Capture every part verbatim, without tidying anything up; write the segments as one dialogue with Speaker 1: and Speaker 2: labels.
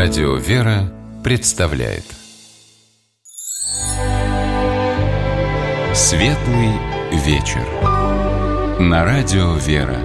Speaker 1: Радио «Вера» представляет Светлый вечер на Радио «Вера».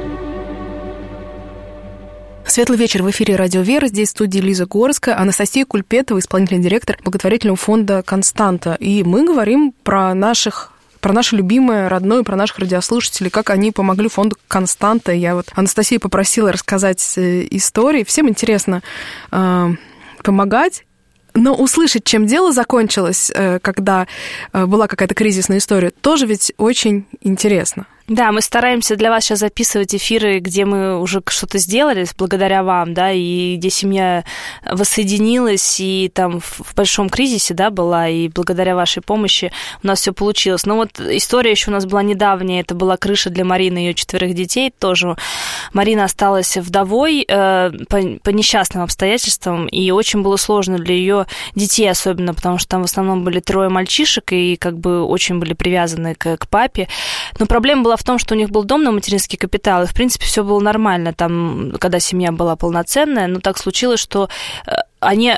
Speaker 2: Светлый вечер в эфире Радио «Вера». Здесь в студии Лиза Горская, Анастасия Кульпетова, исполнительный директор благотворительного фонда «Константа». И мы говорим про наших про наше любимое, родное, про наших радиослушателей, как они помогли фонду «Константа». Я вот Анастасию попросила рассказать истории. Всем интересно э, помогать, но услышать, чем дело закончилось, э, когда э, была какая-то кризисная история, тоже ведь очень интересно.
Speaker 3: Да, мы стараемся для вас сейчас записывать эфиры, где мы уже что-то сделали благодаря вам, да, и где семья воссоединилась, и там в большом кризисе, да, была, и благодаря вашей помощи у нас все получилось. Но вот история еще у нас была недавняя, это была крыша для Марины и ее четверых детей тоже. Марина осталась вдовой э, по, по несчастным обстоятельствам, и очень было сложно для ее детей особенно, потому что там в основном были трое мальчишек, и как бы очень были привязаны к, к папе. Но проблема была в том, что у них был дом на материнский капитал, и, в принципе, все было нормально, там, когда семья была полноценная, но так случилось, что они,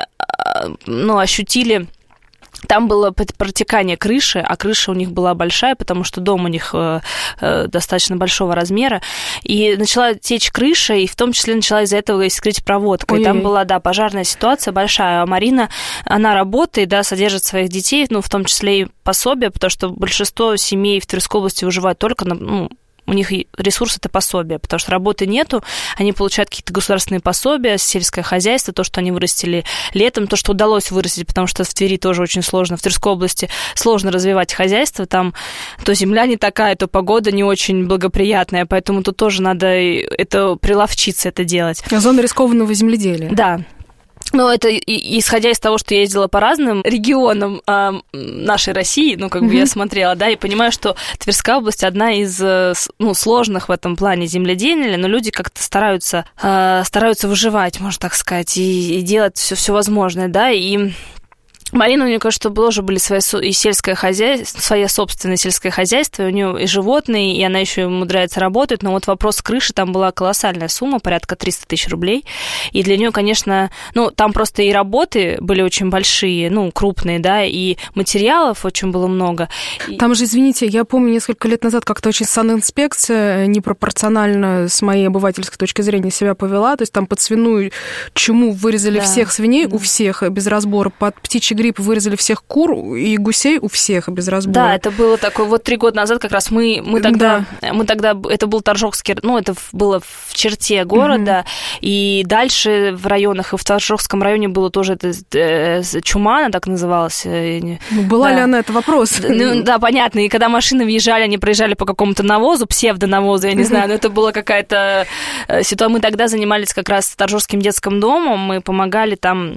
Speaker 3: ну, ощутили... Там было протекание крыши, а крыша у них была большая, потому что дом у них достаточно большого размера, и начала течь крыша, и в том числе начала из-за этого искрить проводка. Ой-ой. И там была, да, пожарная ситуация большая, а Марина, она работает, да, содержит своих детей, ну, в том числе и пособие, потому что большинство семей в Тверской области выживают только на, ну, у них ресурс – это пособие, потому что работы нету, они получают какие-то государственные пособия, сельское хозяйство, то, что они вырастили летом, то, что удалось вырастить, потому что в Твери тоже очень сложно, в Тверской области сложно развивать хозяйство, там то земля не такая, то погода не очень благоприятная, поэтому тут тоже надо это приловчиться, это делать.
Speaker 2: Зона рискованного земледелия.
Speaker 3: Да. Ну, это исходя из того, что я ездила по разным регионам э, нашей России, ну, как бы mm-hmm. я смотрела, да, и понимаю, что Тверская область одна из, ну, сложных в этом плане земледелия, но люди как-то стараются, э, стараются выживать, можно так сказать, и, и делать все, все возможное, да, и... Марина, у нее, конечно, тоже были свои и сельское хозяйство, свое собственное сельское хозяйство, у нее и животные, и она еще умудряется работать, но вот вопрос крыши, там была колоссальная сумма, порядка триста тысяч рублей, и для нее, конечно, ну, там просто и работы были очень большие, ну, крупные, да, и материалов очень было много.
Speaker 2: Там же, извините, я помню, несколько лет назад как-то очень санинспекция непропорционально с моей обывательской точки зрения себя повела, то есть там под свиную чуму вырезали да. всех свиней, да. у всех без разбора, под птичий грипп вырезали всех кур и гусей у всех без разбора.
Speaker 3: Да, это было такое, вот три года назад как раз мы, мы тогда, да. мы тогда, это был Торжокский, ну, это было в черте города, угу. и дальше в районах, и в Торжокском районе было тоже это, э, чума, она так называлась.
Speaker 2: Ну, была да. ли она, это вопрос?
Speaker 3: Ну, да, понятно, и когда машины въезжали, они проезжали по какому-то навозу, псевдонавозу, я не знаю, но это была какая-то ситуация. Мы тогда занимались как раз Торжокским детским домом, мы помогали там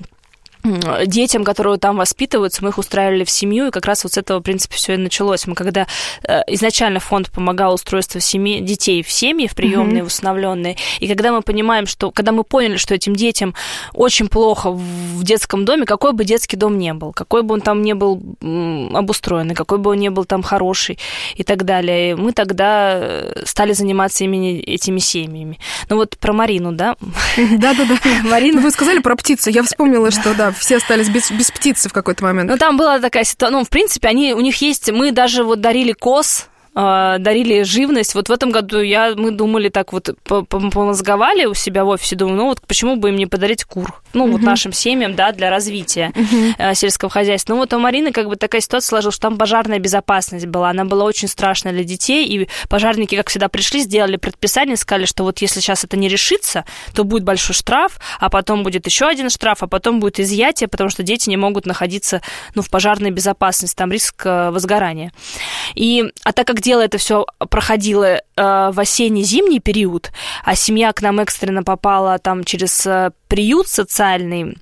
Speaker 3: детям, которые там воспитываются, мы их устраивали в семью, и как раз вот с этого, в принципе, все и началось. Мы когда э, изначально фонд помогал устройству семьи, детей в семьи, в приемные, mm-hmm. в усыновленные, и когда мы понимаем, что, когда мы поняли, что этим детям очень плохо в детском доме, какой бы детский дом ни был, какой бы он там ни был обустроенный, какой бы он ни был там хороший и так далее, мы тогда стали заниматься именно этими семьями. Ну вот про Марину, да?
Speaker 2: Да-да-да. Марина, вы сказали про птицу, я вспомнила, что, да, все остались без, без птицы в какой-то момент.
Speaker 3: Ну, там была такая ситуация, ну, в принципе, они, у них есть, мы даже вот дарили коз, дарили живность. Вот в этом году я, мы думали так вот, помозговали у себя в офисе, думаю, ну вот почему бы им не подарить кур? Ну, uh-huh. вот нашим семьям, да, для развития uh-huh. сельского хозяйства. Ну, вот у Марины как бы такая ситуация сложилась, что там пожарная безопасность была. Она была очень страшная для детей, и пожарники, как всегда, пришли, сделали предписание, сказали, что вот если сейчас это не решится, то будет большой штраф, а потом будет еще один штраф, а потом будет изъятие, потому что дети не могут находиться, ну, в пожарной безопасности, там риск возгорания. И, а так как дело это все проходило э, в осенне-зимний период, а семья к нам экстренно попала там через э, приют социальный,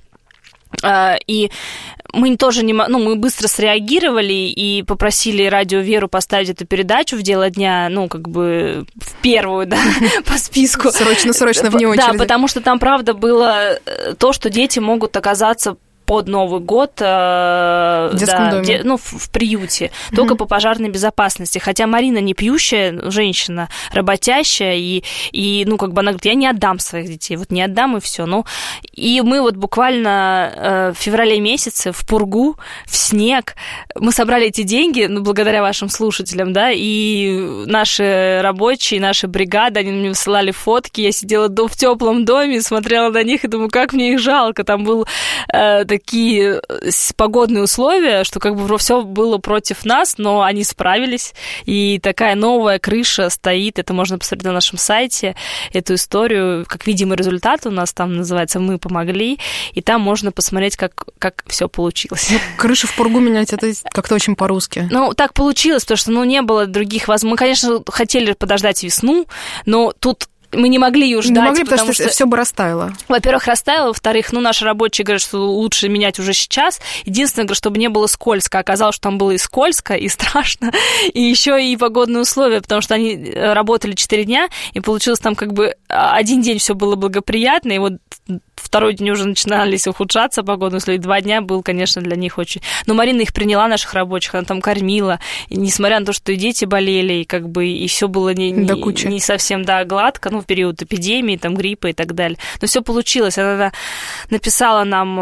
Speaker 3: э, и мы тоже не, ну, мы быстро среагировали и попросили Радио Веру поставить эту передачу в дело дня, ну, как бы в первую, да, по списку.
Speaker 2: Срочно-срочно вне очереди.
Speaker 3: Да, потому что там, правда, было то, что дети могут оказаться под Новый год э,
Speaker 2: в детском
Speaker 3: да,
Speaker 2: доме.
Speaker 3: Де, ну, в, в приюте, mm-hmm. только по пожарной безопасности. Хотя Марина не пьющая женщина, работящая, и, и ну, как бы она говорит, я не отдам своих детей, вот не отдам, и все. Ну, и мы вот буквально э, в феврале месяце в пургу, в снег, мы собрали эти деньги, ну, благодаря вашим слушателям, да, и наши рабочие, наши бригады, они мне высылали фотки, я сидела в теплом доме, смотрела на них и думаю, как мне их жалко. Там был э, такие погодные условия, что как бы все было против нас, но они справились, и такая новая крыша стоит, это можно посмотреть на нашем сайте, эту историю, как видимый результат у нас там называется «Мы помогли», и там можно посмотреть, как, как все получилось.
Speaker 2: Ну, крышу в пургу менять, это как-то очень по-русски.
Speaker 3: Ну, так получилось, потому что, ну, не было других возможностей. Мы, конечно, хотели подождать весну, но тут мы не могли ее ждать.
Speaker 2: Не могли, потому,
Speaker 3: потому
Speaker 2: что,
Speaker 3: что
Speaker 2: все бы растаяло.
Speaker 3: Во-первых, растаяло, во-вторых, ну, наши рабочие говорят, что лучше менять уже сейчас. Единственное, чтобы не было скользко. Оказалось, что там было и скользко, и страшно, и еще и погодные условия, потому что они работали четыре дня, и получилось там как бы один день все было благоприятно, и вот второй день уже начинались ухудшаться погодные условия, и два дня был, конечно, для них очень... Но Марина их приняла, наших рабочих, она там кормила, и несмотря на то, что и дети болели, и как бы и все было не, не, не совсем, да, гладко, ну, в период эпидемии, там, гриппа и так далее. Но все получилось. Она написала нам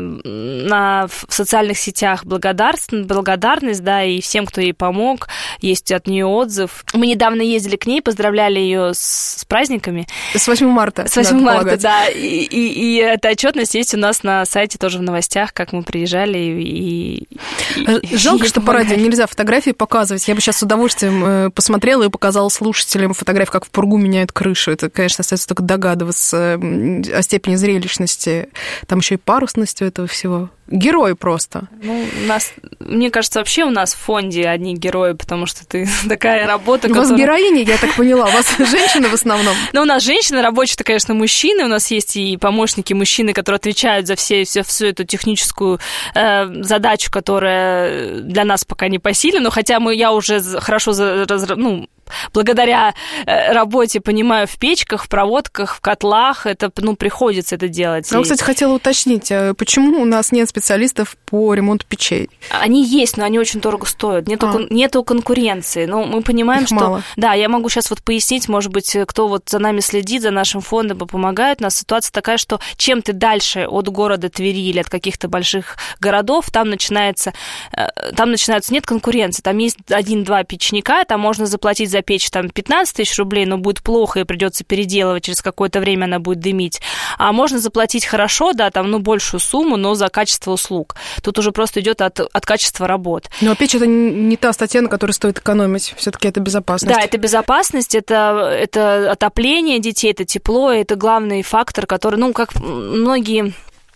Speaker 3: на, в социальных сетях благодарность, благодарность, да, и всем, кто ей помог. Есть от нее отзыв. Мы недавно ездили к ней, поздравляли ее с, с праздниками.
Speaker 2: С восьмого марта.
Speaker 3: С восьмого марта, да. И, и, и эта отчетность есть у нас на сайте тоже в новостях, как мы приезжали. И,
Speaker 2: и, Жалко, и что по радио нельзя фотографии показывать. Я бы сейчас с удовольствием посмотрела и показала слушателям фотографии, как в пургу меняют крышу. Это, конечно, остается только догадываться о степени зрелищности. Там еще и парусность у этого всего. Герой просто.
Speaker 3: Ну, у нас, мне кажется, вообще у нас в фонде одни герои, потому что ты такая работа,
Speaker 2: у которая... У вас героини, я так поняла, у вас женщины в основном.
Speaker 3: Ну, у нас женщины, рабочие-то, конечно, мужчины, у нас есть и помощники мужчины, которые отвечают за все, все, всю эту техническую э, задачу, которая для нас пока не по силе, но хотя мы, я уже хорошо, раз, ну, благодаря работе, понимаю, в печках, в проводках, в котлах, это, ну, приходится это делать.
Speaker 2: Я, кстати, хотела уточнить, почему у нас нет специалистов по ремонту печей?
Speaker 3: Они есть, но они очень дорого стоят. Нету, а. кон- нету конкуренции. Но мы понимаем,
Speaker 2: Их
Speaker 3: что...
Speaker 2: мало.
Speaker 3: Да, я могу сейчас вот пояснить, может быть, кто вот за нами следит, за нашим фондом и помогает. У нас ситуация такая, что чем ты дальше от города Твери или от каких-то больших городов, там начинается... Там начинается... Нет конкуренции. Там есть один-два печника, там можно заплатить за печь там пятнадцать тысяч рублей, но будет плохо и придется переделывать, через какое-то время она будет дымить. А можно заплатить хорошо, да, там, ну, большую сумму, но за качество услуг. Тут уже просто идет от, от качества работ.
Speaker 2: Но печь это не та статья, на которой стоит экономить. Все-таки это безопасность.
Speaker 3: Да, это безопасность, это, это отопление детей, это тепло, это главный фактор, который, ну, как многие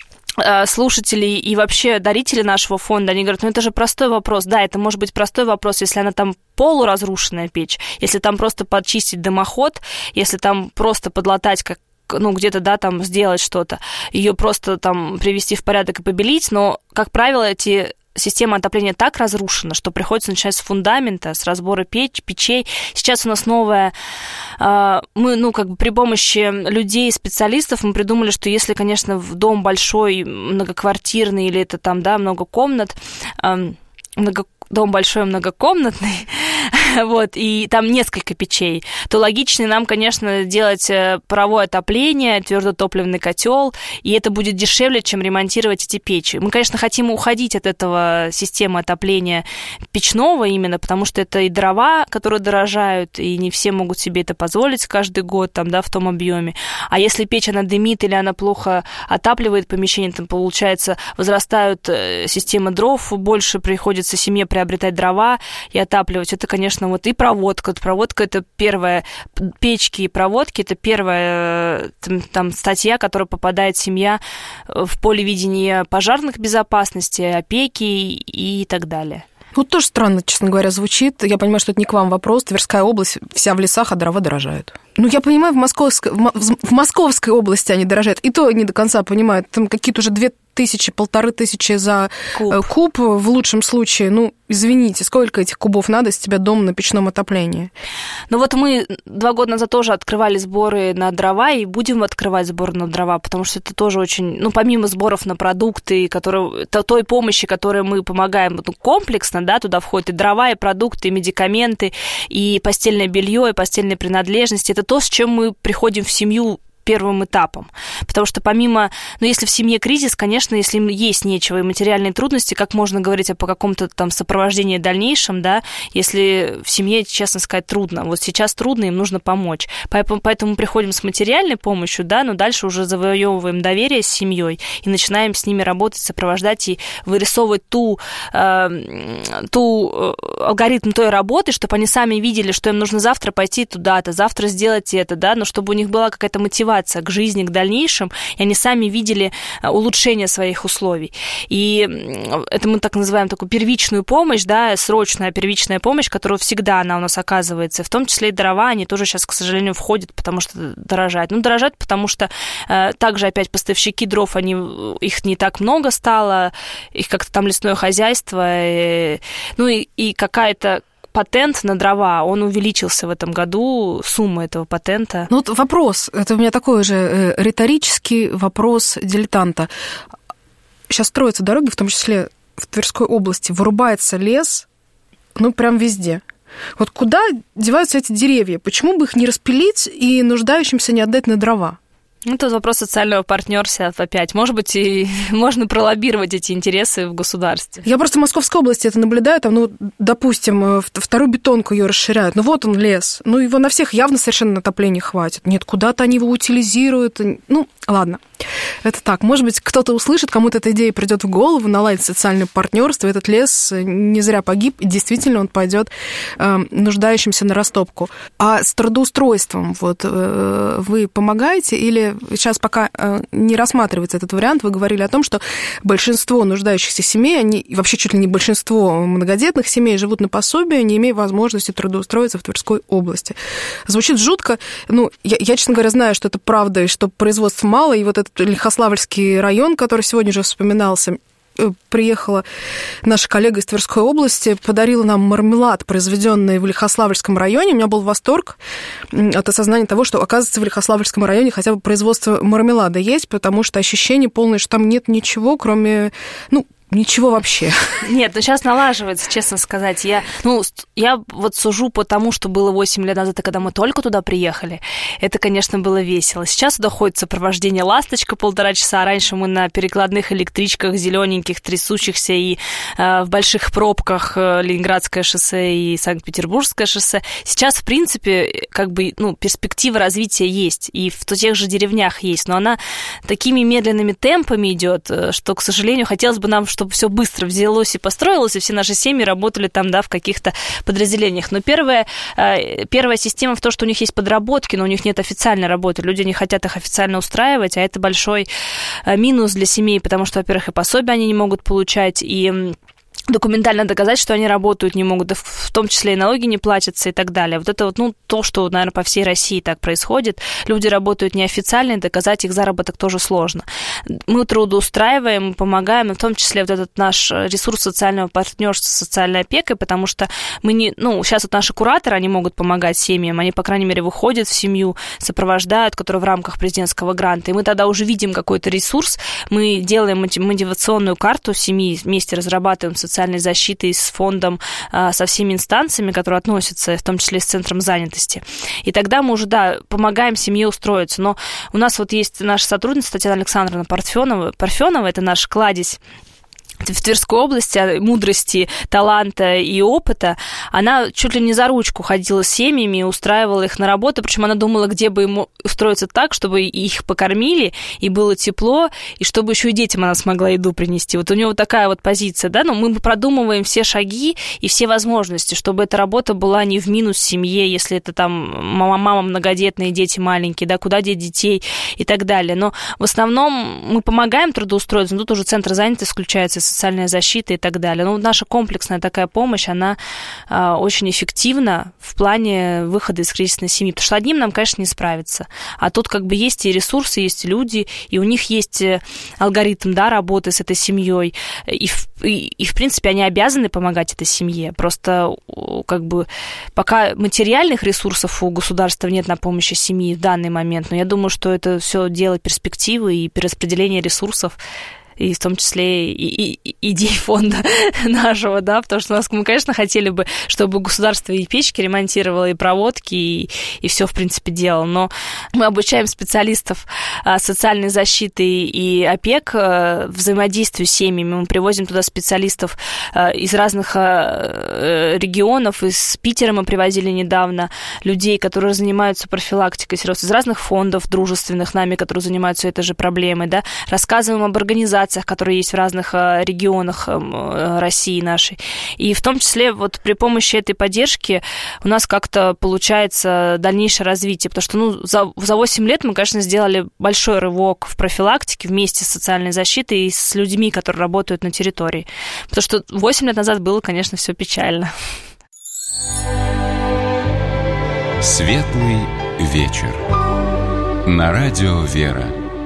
Speaker 3: слушатели и вообще дарители нашего фонда, они говорят, ну это же простой вопрос. Да, это может быть простой вопрос, если она там полуразрушенная печь, если там просто подчистить дымоход, если там просто подлатать как ну, где-то, да, там сделать что-то, ее просто там привести в порядок и побелить, но, как правило, эти система отопления так разрушена, что приходится начинать с фундамента, с разбора печ, печей. Сейчас у нас новая... Мы, ну, как бы при помощи людей, специалистов, мы придумали, что если, конечно, в дом большой, многоквартирный, или это там, да, много комнат, много... дом большой, многокомнатный, вот, и там несколько печей, то логичнее нам, конечно, делать паровое отопление, твердотопливный котел, и это будет дешевле, чем ремонтировать эти печи. Мы, конечно, хотим уходить от этого системы отопления печного именно, потому что это и дрова, которые дорожают, и не все могут себе это позволить каждый год, там, да, в том объеме. А если печь, она дымит или она плохо отапливает помещение, там, получается, возрастают системы дров, больше приходится семье приобретать дрова и отапливать. Это, конечно, вот и проводка. Проводка – это первая, печки и проводки – это первая там, там, статья, которая попадает семья в поле видения пожарных безопасности, опеки и так далее.
Speaker 2: Вот тоже странно, честно говоря, звучит. Я понимаю, что это не к вам вопрос. Тверская область вся в лесах, а дрова дорожают. Ну, я понимаю, в Московской, в Московской области они дорожают, и то не до конца понимают. Там какие-то уже две тысячи, полторы тысячи за куб. куб в лучшем случае. Ну, извините, сколько этих кубов надо, с тебя дом на печном отоплении?
Speaker 3: Ну вот мы два года назад тоже открывали сборы на дрова, и будем открывать сборы на дрова, потому что это тоже очень... Ну, помимо сборов на продукты, которые, той помощи, которой мы помогаем ну, комплексно, да, туда входят и дрова, и продукты, и медикаменты, и постельное белье, и постельные принадлежности. Это то, с чем мы приходим в семью первым этапом. Потому что помимо, ну, если в семье кризис, конечно, если им есть нечего и материальные трудности, как можно говорить о каком-то там сопровождении дальнейшем, да, если в семье, честно сказать, трудно. Вот сейчас трудно, им нужно помочь. Поэтому, поэтому мы приходим с материальной помощью, да, но дальше уже завоевываем доверие с семьей и начинаем с ними работать, сопровождать и вырисовывать ту, э, ту алгоритм той работы, чтобы они сами видели, что им нужно завтра пойти туда-то, завтра сделать это, да, но чтобы у них была какая-то мотивация к жизни, к дальнейшему, и они сами видели улучшение своих условий. И это мы так называем такую первичную помощь, да, срочная первичная помощь, которая всегда она у нас оказывается, в том числе и дрова, они тоже сейчас, к сожалению, входят, потому что дорожают. Ну, дорожают, потому что э, также опять поставщики дров, они, их не так много стало, их как-то там лесное хозяйство, э, ну и, и какая-то патент на дрова, он увеличился в этом году, сумма этого патента.
Speaker 2: Ну вот вопрос, это у меня такой же риторический вопрос дилетанта. Сейчас строятся дороги, в том числе в Тверской области, вырубается лес, ну прям везде. Вот куда деваются эти деревья? Почему бы их не распилить и нуждающимся не отдать на дрова?
Speaker 3: Ну, тут вопрос социального партнерства опять. Может быть, и можно пролоббировать эти интересы в государстве.
Speaker 2: Я просто в Московской области это наблюдаю. Там, ну, допустим, вторую бетонку ее расширяют. Ну, вот он лес. Ну, его на всех явно совершенно отопления хватит. Нет, куда-то они его утилизируют. Ну, ладно. Это так. Может быть, кто-то услышит, кому-то эта идея придет в голову, наладить социальное партнерство. Этот лес не зря погиб, и действительно он пойдет э, нуждающимся на растопку. А с трудоустройством вот э, вы помогаете или сейчас пока э, не рассматривается этот вариант? Вы говорили о том, что большинство нуждающихся семей, они вообще чуть ли не большинство многодетных семей живут на пособие, не имея возможности трудоустроиться в Тверской области. Звучит жутко. Ну, я, я, честно говоря, знаю, что это правда, и что производства мало, и вот этот Лихославльский район, который сегодня уже вспоминался, приехала наша коллега из Тверской области, подарила нам мармелад, произведенный в Лихославльском районе. У меня был восторг от осознания того, что, оказывается, в Лихославльском районе хотя бы производство мармелада есть, потому что ощущение полное, что там нет ничего, кроме, ну, ничего вообще.
Speaker 3: Нет, ну сейчас налаживается, честно сказать. Я, ну, я вот сужу по тому, что было восемь лет назад, когда мы только туда приехали. Это, конечно, было весело. Сейчас туда ходит сопровождение «Ласточка» полтора часа. Раньше мы на перекладных электричках, зелененьких, трясущихся и э, в больших пробках э, Ленинградское шоссе и Санкт-Петербургское шоссе. Сейчас, в принципе, как бы, ну, перспектива развития есть. И в тех же деревнях есть. Но она такими медленными темпами идет, что, к сожалению, хотелось бы нам, чтобы чтобы все быстро взялось и построилось, и все наши семьи работали там, да, в каких-то подразделениях. Но первая, первая система в том, что у них есть подработки, но у них нет официальной работы. Люди не хотят их официально устраивать, а это большой минус для семей, потому что, во-первых, и пособия они не могут получать, и документально доказать, что они работают не могут, да в том числе и налоги не платятся и так далее. Вот это вот, ну, то, что, наверное, по всей России так происходит. Люди работают неофициально, и доказать их заработок тоже сложно. Мы трудоустраиваем, мы помогаем, и в том числе вот этот наш ресурс социального партнерства с социальной опекой, потому что мы не, ну, сейчас вот наши кураторы, они могут помогать семьям, они, по крайней мере, выходят в семью, сопровождают, которые в рамках президентского гранта, и мы тогда уже видим какой-то ресурс, мы делаем мотивационную карту семьи, вместе разрабатываем социальную социальной защиты с фондом, со всеми инстанциями, которые относятся, в том числе с Центром занятости. И тогда мы уже, да, помогаем семье устроиться. Но у нас вот есть наша сотрудница Татьяна Александровна Парфенова, Парфенова, это наш кладезь в Тверской области мудрости, таланта и опыта. Она чуть ли не за ручку ходила с семьями, устраивала их на работу, причем она думала, где бы им устроиться так, чтобы их покормили, и было тепло, и чтобы еще и детям она смогла еду принести. Вот у нее вот такая вот позиция, да, но мы продумываем все шаги и все возможности, чтобы эта работа была не в минус семье, если это там мама, мама многодетные, дети маленькие, да, куда деть детей и так далее. Но в основном мы помогаем трудоустроиться, но тут уже Центр занятости включается, социальная защита и так далее. Но наша комплексная такая помощь, она очень эффективна в плане выхода из кризисной семьи, потому что одним нам, конечно, не справиться. А тут как бы есть и ресурсы, есть и люди, и у них есть алгоритм, да, работы с этой семьей, и, и, и в принципе они обязаны помогать этой семье. Просто как бы пока материальных ресурсов у государства нет на помощь семьи в данный момент, но я думаю, что это все дело перспективы и перераспределения ресурсов, и в том числе и, и, идей фонда нашего, да, потому что у нас, мы, конечно, хотели бы, чтобы государство и печки ремонтировало, и проводки, и, и все, в принципе, делало, но мы обучаем специалистов социальной защиты и опек взаимодействию с семьями, мы привозим туда специалистов из разных регионов, из Питера мы привозили недавно людей, которые занимаются профилактикой сиротства, из разных фондов дружественных нами, которые занимаются этой же проблемой, да, рассказываем об организации, которые есть в разных регионах России нашей. И в том числе вот при помощи этой поддержки у нас как-то получается дальнейшее развитие, потому что ну, за, за восемь лет мы, конечно, сделали большой рывок в профилактике вместе с социальной защитой и с людьми, которые работают на территории. Потому что восемь лет назад было, конечно, все печально.
Speaker 1: Светлый вечер. На радио «Вера».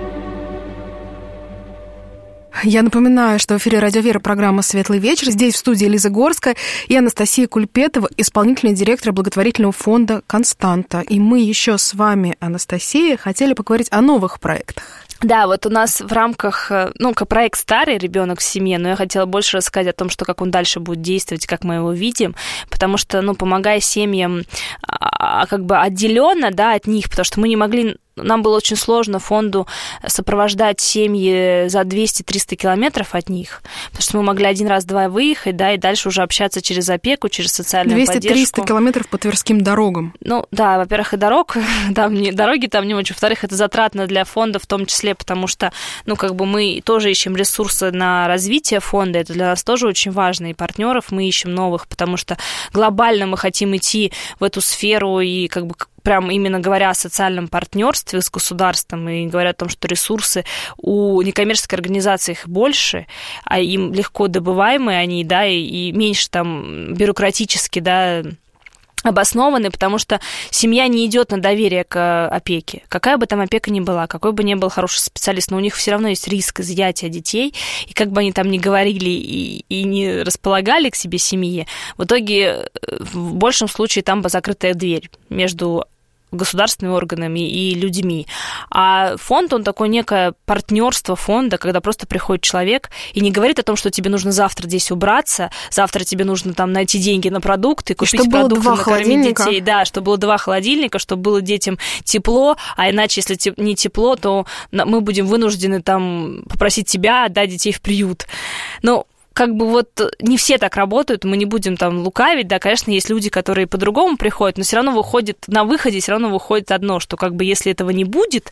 Speaker 2: Я напоминаю, что в эфире «Радио Вера» программа «Светлый вечер». Здесь в студии Лиза Горская и Анастасия Кульпетова, исполнительный директор благотворительного фонда «Константа». И мы еще с вами, Анастасия, хотели поговорить о новых проектах.
Speaker 3: Да, вот у нас в рамках, ну, проект старый «Ребенок в семье», но я хотела больше рассказать о том, что как он дальше будет действовать, как мы его видим, потому что, ну, помогая семьям как бы отделенно, да, от них, потому что мы не могли... Нам было очень сложно фонду сопровождать семьи за двести-триста километров от них, потому что мы могли один раз-два выехать, да, и дальше уже общаться через опеку, через социальную поддержку.
Speaker 2: двести-триста километров по тверским дорогам.
Speaker 3: Ну, да, во-первых, и дорог, там не, дороги там не очень, во-вторых, это затратно для фонда в том числе, потому что, ну, как бы мы тоже ищем ресурсы на развитие фонда, это для нас тоже очень важно, и партнеров мы ищем новых, потому что глобально мы хотим идти в эту сферу и как бы прям именно говоря о социальном партнерстве с государством и говоря о том, что ресурсы у некоммерческой организации их больше, а им легко добываемые они, да, и, и меньше там бюрократически, да, обоснованы, потому что семья не идет на доверие к опеке. Какая бы там опека ни была, какой бы ни был хороший специалист, но у них все равно есть риск изъятия детей, и как бы они там ни говорили и, и не располагали к себе семье, в итоге в большем случае там бы закрытая дверь между государственными органами и людьми. А фонд, он такое некое партнерство фонда, когда просто приходит человек и не говорит о том, что тебе нужно завтра здесь убраться, завтра тебе нужно там найти деньги на продукты, купить продукты, накормить детей. Да, чтобы было два холодильника, чтобы было детям тепло, а иначе, если не тепло, то мы будем вынуждены там попросить тебя отдать детей в приют. Ну, как бы вот не все так работают, мы не будем там лукавить, да, конечно, есть люди, которые по-другому приходят, но все равно выходит, на выходе все равно выходит одно, что как бы если этого не будет,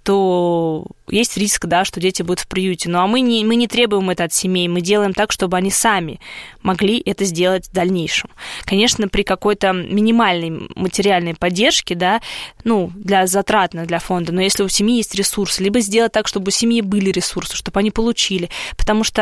Speaker 3: то есть риск, да, что дети будут в приюте. Ну, а мы не, мы не требуем это от семей, мы делаем так, чтобы они сами могли это сделать в дальнейшем. Конечно, при какой-то минимальной материальной поддержке, да, ну, для затратно для фонда, но если у семьи есть ресурсы, либо сделать так, чтобы у семьи были ресурсы, чтобы они получили, потому что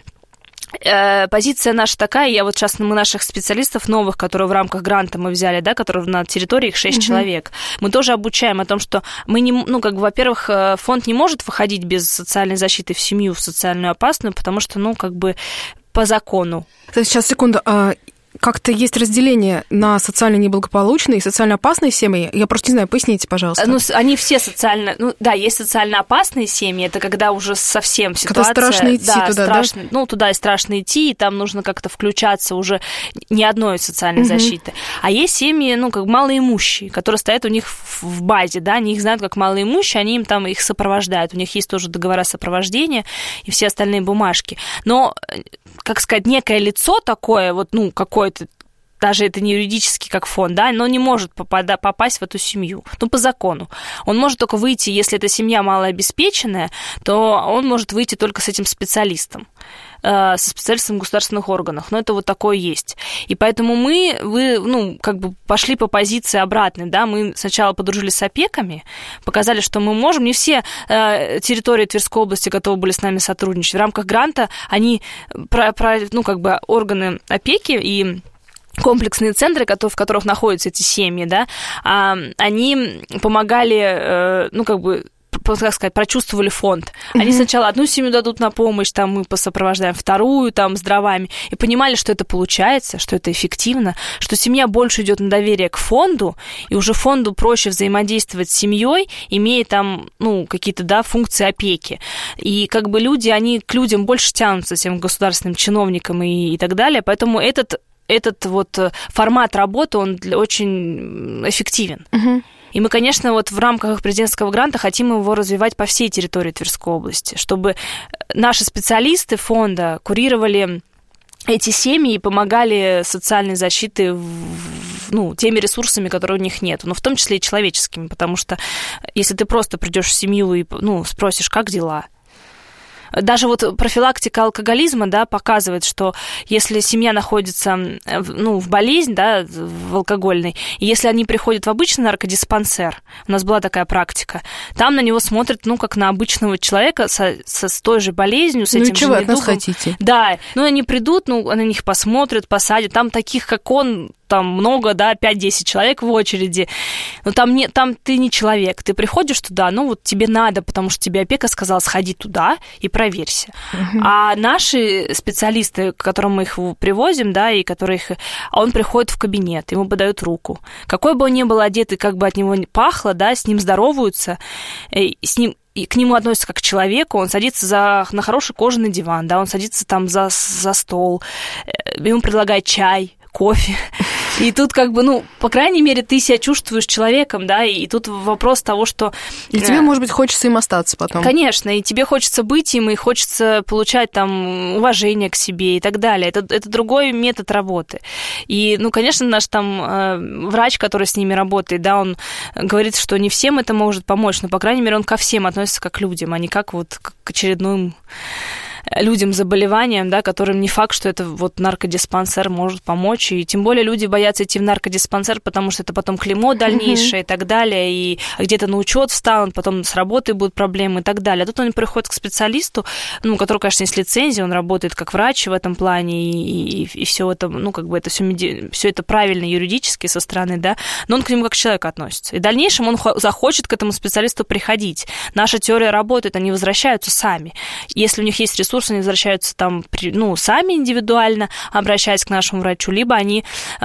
Speaker 3: позиция наша такая, я вот сейчас мы наших специалистов новых, которые в рамках гранта мы взяли, да, которые на территории их шесть uh-huh. человек, мы тоже обучаем о том, что мы не, ну, как бы, во-первых, фонд не может выходить без социальной защиты в семью, в социальную опасную, потому что, ну, как бы по закону.
Speaker 2: Сейчас, секунду. Как-то есть разделение на социально неблагополучные и социально опасные семьи? Я просто не знаю, поясните, пожалуйста.
Speaker 3: Ну, они все социально... Ну, да, есть социально опасные семьи, это когда уже совсем ситуация...
Speaker 2: Когда страшно идти
Speaker 3: да,
Speaker 2: туда,
Speaker 3: страшно,
Speaker 2: да?
Speaker 3: Ну, туда и страшно идти, и там нужно как-то включаться уже ни одной социальной угу. защиты. А есть семьи, ну, как малоимущие, которые стоят у них в базе, да, они их знают как малоимущие, они им там их сопровождают. У них есть тоже договора сопровождения и все остальные бумажки. Но, как сказать, некое лицо такое, вот, ну, какое-то, даже это не юридически как фонд, да, но не может попада- попасть в эту семью, ну, по закону. Он может только выйти, если эта семья малообеспеченная, то он может выйти только с этим специалистом. со специалистом в государственных органах. Но это вот такое есть. И поэтому мы, вы, ну, как бы пошли по позиции обратной, да, мы сначала подружились с опеками, показали, что мы можем. Не все э, территории Тверской области готовы были с нами сотрудничать. В рамках гранта они, про, про, ну, как бы органы опеки и комплексные центры, в которых находятся эти семьи, да, они помогали, ну, как бы, как сказать, прочувствовали фонд. Они mm-hmm. сначала одну семью дадут на помощь, там мы посопровождаем вторую, там, с дровами, и понимали, что это получается, что это эффективно, что семья больше идет на доверие к фонду, и уже фонду проще взаимодействовать с семьей, имея там, ну, какие-то, да, функции опеки. И как бы люди, они к людям больше тянутся, тем государственным чиновникам и, и так далее, поэтому этот, этот вот формат работы, он очень эффективен. Mm-hmm. И мы, конечно, вот в рамках президентского гранта хотим его развивать по всей территории Тверской области, чтобы наши специалисты фонда курировали эти семьи и помогали социальной защите, ну, теми ресурсами, которые у них нет, но в том числе и человеческими, потому что если ты просто придешь в семью и, ну, спросишь, как дела? Даже вот профилактика алкоголизма, да, показывает, что если семья находится, ну, в болезни, да, в алкогольной, и если они приходят в обычный наркодиспансер, у нас была такая практика, там на него смотрят, ну, как на обычного человека со, со, с той же болезнью, с
Speaker 2: ну,
Speaker 3: этим
Speaker 2: же недугом. Ну, чего от нас
Speaker 3: хотите? Да, ну, они придут, ну, на них посмотрят, посадят, там таких, как он, там много, да, пять-десять человек в очереди, но там, не, там ты не человек, ты приходишь туда, ну, вот тебе надо, потому что тебе опека сказала, сходи туда и проверься. Uh-huh. А наши специалисты, к которым мы их привозим, да, и которых, он приходит в кабинет, ему подают руку. Какой бы он ни был одет, и как бы от него пахло, да, с ним здороваются, с ним и к нему относятся как к человеку, он садится за, на хороший кожаный диван, да, он садится там за, за стол, ему предлагают чай, кофе. И тут как бы, ну, по крайней мере, ты себя чувствуешь человеком, да, и тут вопрос того, что...
Speaker 2: И тебе, может быть, хочется им остаться потом.
Speaker 3: Конечно, и тебе хочется быть им, и хочется получать там уважение к себе и так далее. Это, это другой метод работы. И, ну, конечно, наш там врач, который с ними работает, да, он говорит, что не всем это может помочь, но, по крайней мере, он ко всем относится как к людям, а не как вот к очередным... людям с заболеванием, да, которым не факт, что это вот наркодиспансер может помочь, и тем более люди боятся идти в наркодиспансер, потому что это потом клеймо дальнейшее mm-hmm. и так далее, и где-то на учет встанут, потом с работой будут проблемы и так далее. А тут он приходит к специалисту, ну, у которого, конечно, есть лицензия, он работает как врач в этом плане, и, и, и все это, ну, как бы это все, все это правильно юридически со стороны, да, но он к нему как к человеку относится. И в дальнейшем он захочет к этому специалисту приходить. Наша теория работает, они возвращаются сами. Если у них есть ресурсы, они возвращаются там, ну, сами индивидуально, обращаясь к нашему врачу, либо они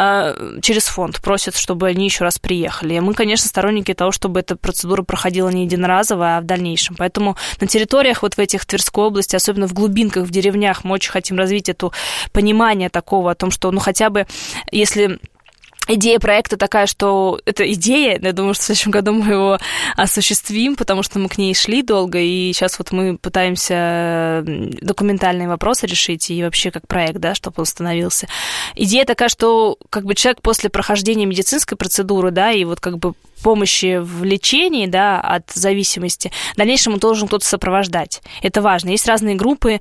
Speaker 3: э, через фонд просят, чтобы они еще раз приехали. И мы, конечно, сторонники того, чтобы эта процедура проходила не единоразово, а в дальнейшем. Поэтому на территориях вот в этих Тверской области, особенно в глубинках, в деревнях, мы очень хотим развить это понимание такого, о том, что, ну, хотя бы, если... Идея проекта такая, что это идея, я думаю, что в следующем году мы его осуществим, потому что мы к ней шли долго, и сейчас вот мы пытаемся документальные вопросы решить, и вообще как проект, да, чтобы он становился. Идея такая, что как бы человек после прохождения медицинской процедуры, да, и вот как бы помощи в лечении, да, от зависимости, в дальнейшем должен кто-то сопровождать. Это важно. Есть разные группы,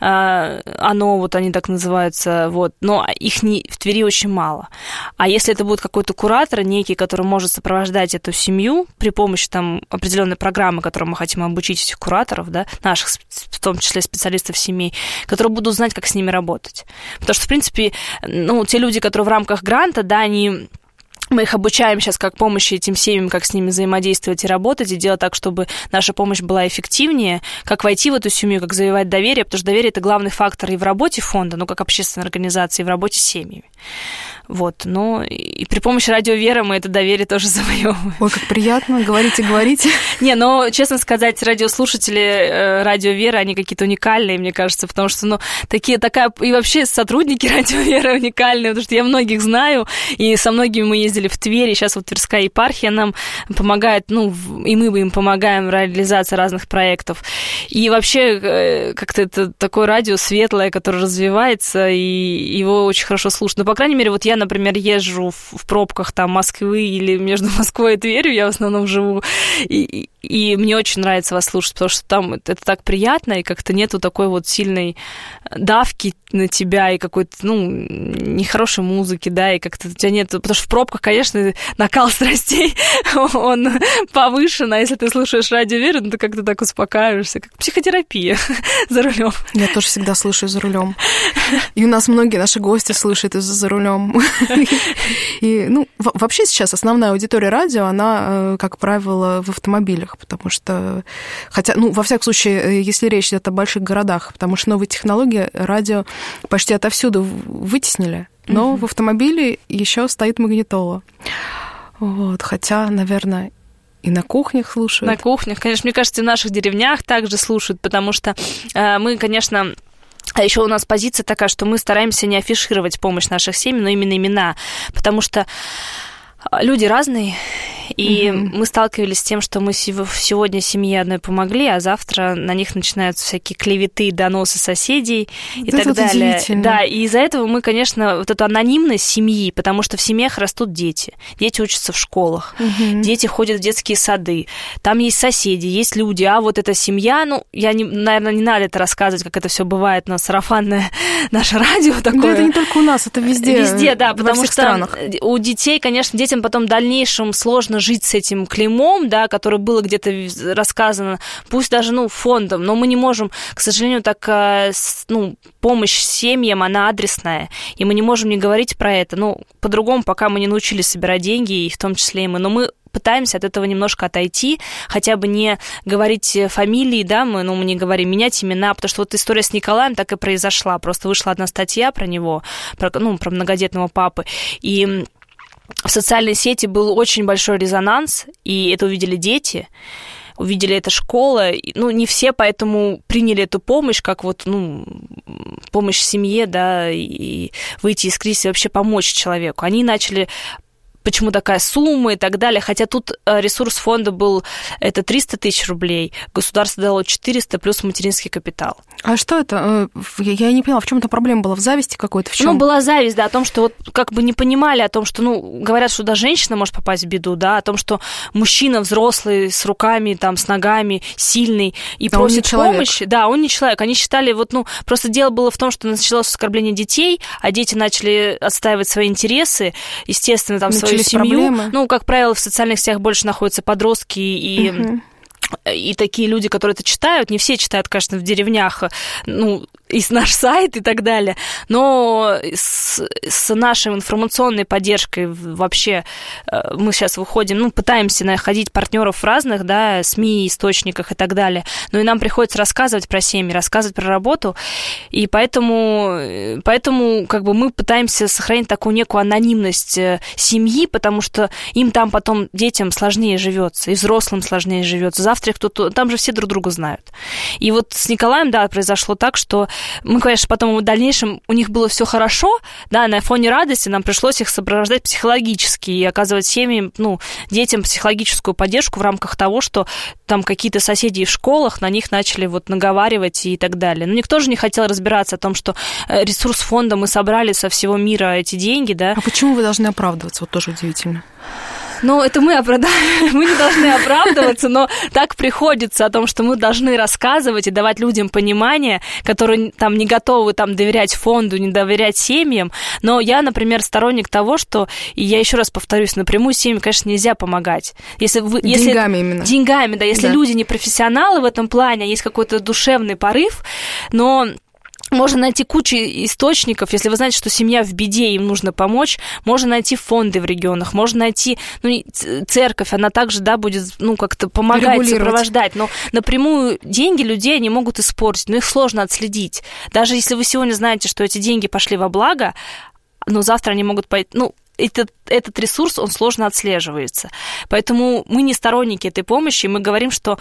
Speaker 3: оно, вот они так называются, вот, но их не, в Твери очень мало. А если это будет какой-то куратор некий, который может сопровождать эту семью при помощи там определенной программы, которой мы хотим обучить этих кураторов, да, наших, в том числе специалистов семей, которые будут знать, как с ними работать. Потому что, в принципе, ну, те люди, которые в рамках гранта, да, они... Мы их обучаем сейчас как помощи этим семьям, как с ними взаимодействовать и работать, и делать так, чтобы наша помощь была эффективнее, как войти в эту семью, как завоевать доверие, потому что доверие – это главный фактор и в работе фонда, ну, как общественной организации, и в работе с семьями. Вот, ну, и при помощи Радио Вера мы это доверие тоже завоевываем.
Speaker 2: Ой, как приятно, говорите, говорите.
Speaker 3: Не, ну, честно сказать, радиослушатели Радио Вера, они какие-то уникальные, мне кажется, потому что, ну, такие, такая, и вообще сотрудники Радио Вера уникальные, потому что я многих знаю, и со многими мы ездили в Тверь, и сейчас вот Тверская епархия нам помогает, ну, и мы им помогаем в реализации разных проектов. И вообще, как-то это такое радио светлое, которое развивается, и его очень хорошо слушать. Но, по крайней мере, вот я, например, езжу в пробках там Москвы или между Москвой и Тверью, я в основном живу, и, И мне очень нравится вас слушать, потому что там это так приятно, и как-то нету такой вот сильной давки на тебя и какой-то, ну, нехорошей музыки, да, и как-то у тебя нет... Потому что в пробках, конечно, накал страстей, он повышен, а если ты слушаешь радио Вера, ну, ты как-то так успокаиваешься, как психотерапия за рулем.
Speaker 2: Я тоже всегда слушаю за рулем. И у нас многие наши гости слушают за рулем. И, ну, вообще сейчас основная аудитория радио, она, как правило, в автомобилях, потому что, хотя, ну, во всяком случае, если речь идет о больших городах, потому что новые технологии радио почти отовсюду вытеснили, но mm-hmm. в автомобиле еще стоит магнитола. Вот, хотя, наверное, и на кухнях слушают.
Speaker 3: На кухнях, конечно, мне кажется, и в наших деревнях также слушают, потому что э, мы, конечно... А еще у нас позиция такая, что мы стараемся не афишировать помощь наших семьям, но именно имена, потому что люди разные, и mm-hmm. мы сталкивались с тем, что мы сегодня семье одной помогли, а завтра на них начинаются всякие клеветы, доносы соседей и
Speaker 2: да,
Speaker 3: так далее.
Speaker 2: Удивительно.
Speaker 3: Да, и из-за этого мы, конечно, вот эту анонимность семьи, потому что в семьях растут дети, дети учатся в школах, mm-hmm. дети ходят в детские сады, там есть соседи, есть люди, а вот эта семья, ну, я, не, наверное, не надо это рассказывать, как это все бывает на сарафанное наше радио такое.
Speaker 2: Да, это не только у нас, это везде.
Speaker 3: Везде, да, потому что
Speaker 2: странах.
Speaker 3: У детей, конечно, детям потом в дальнейшем сложно жить с этим клеймом, да, которое было где-то рассказано, пусть даже, ну, фондом, но мы не можем, к сожалению, так, ну, помощь семьям, она адресная, и мы не можем не говорить про это, ну, по-другому, пока мы не научились собирать деньги, и в том числе и мы, но мы пытаемся от этого немножко отойти, хотя бы не говорить фамилии, да, мы, ну, мы не говорим, менять имена, потому что вот история с Николаем так и произошла, просто вышла одна статья про него, про, ну, про многодетного папы, и в социальной сети был очень большой резонанс, и это увидели дети, увидели это школа, ну, не все поэтому приняли эту помощь, как вот, ну, помощь семье, да, и выйти из кризиса, вообще помочь человеку. Они начали... почему такая сумма и так далее. Хотя тут ресурс фонда был это триста тысяч рублей, государство дало четыреста плюс материнский капитал.
Speaker 2: А что это? Я не поняла, в чем-то проблема была? В зависти какой-то? В чем?
Speaker 3: Ну, была зависть, да, о том, что вот как бы не понимали о том, что, ну, говорят, что даже женщина может попасть в беду, да, о том, что мужчина взрослый, с руками, там, с ногами, сильный, и
Speaker 2: а
Speaker 3: просит помощи. Да, он не человек. Они считали, вот, ну, просто дело было в том, что началось оскорбление детей, а дети начали отстаивать свои интересы, естественно, там, свою семью.
Speaker 2: Проблемы.
Speaker 3: Ну, как правило, в социальных сетях больше находятся подростки и... Угу. И такие люди, которые это читают, не все читают, конечно, в деревнях, ну, и с наш сайт и так далее, но с, с нашей информационной поддержкой вообще мы сейчас выходим, ну, пытаемся находить партнеров в разных, да, СМИ, источниках и так далее, но и нам приходится рассказывать про семьи, рассказывать про работу, и поэтому, поэтому как бы мы пытаемся сохранить такую некую анонимность семьи, потому что им там потом, детям, сложнее живется, и взрослым сложнее живется. Завтра кто-то, там же все друг друга знают. И вот с Николаем, да, произошло так, что мы, конечно, потом в дальнейшем у них было все хорошо, да, на фоне радости нам пришлось их сопровождать психологически и оказывать семьям, ну, детям психологическую поддержку в рамках того, что там какие-то соседи в школах на них начали вот наговаривать и так далее. Но никто же не хотел разбираться о том, что ресурс фонда мы собрали со всего мира эти деньги, да.
Speaker 2: А почему вы должны оправдываться? Вот тоже удивительно.
Speaker 3: Ну, это мы оправдаем, мы не должны оправдываться, но так приходится о том, что мы должны рассказывать и давать людям понимание, которые там не готовы там доверять фонду, не доверять семьям. Но я, например, сторонник того, что, и я еще раз повторюсь, напрямую семьям, конечно, нельзя помогать. Если вы, если,
Speaker 2: деньгами именно.
Speaker 3: Деньгами, да. Если да. люди не профессионалы в этом плане, есть какой-то душевный порыв, но... Можно найти кучу источников, если вы знаете, что семья в беде, им нужно помочь, можно найти фонды в регионах, можно найти, ну, церковь, она также, да, будет, ну, как-то помогать, сопровождать, но напрямую деньги людей они могут испортить, но их сложно отследить. Даже если вы сегодня знаете, что эти деньги пошли во благо, но завтра они могут пойти, ну, Этот, этот ресурс, он сложно отслеживается. Поэтому мы не сторонники этой помощи, мы говорим, что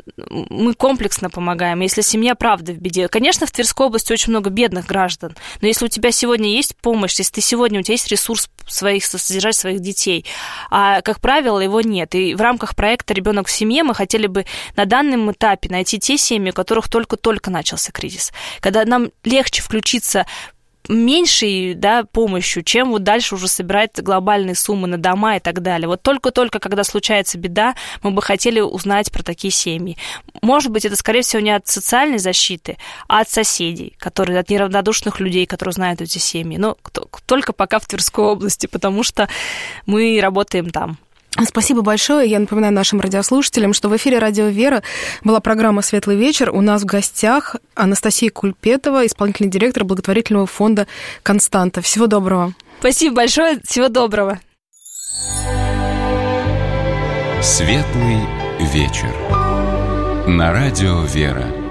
Speaker 3: мы комплексно помогаем, если семья правда в беде. Конечно, в Тверской области очень много бедных граждан, но если у тебя сегодня есть помощь, если ты сегодня, у тебя есть ресурс своих, содержать своих детей, а, как правило, его нет. И в рамках проекта «Ребенок в семье» мы хотели бы на данном этапе найти те семьи, у которых только-только начался кризис, когда нам легче включиться меньшей, да, помощью, чем вот дальше уже собирать глобальные суммы на дома и так далее. Вот только-только, когда случается беда, мы бы хотели узнать про такие семьи. Может быть, это, скорее всего, не от социальной защиты, а от соседей, которые, от неравнодушных людей, которые знают эти семьи. Но только пока в Тверской области, потому что мы работаем там.
Speaker 2: Спасибо большое. Я напоминаю нашим радиослушателям, что в эфире «Радио Вера» была программа «Светлый вечер». У нас в гостях Анастасия Кульпетова, исполнительный директор благотворительного фонда «Константа». Всего доброго.
Speaker 3: Спасибо большое. Всего доброго.
Speaker 1: «Светлый вечер» на «Радио Вера».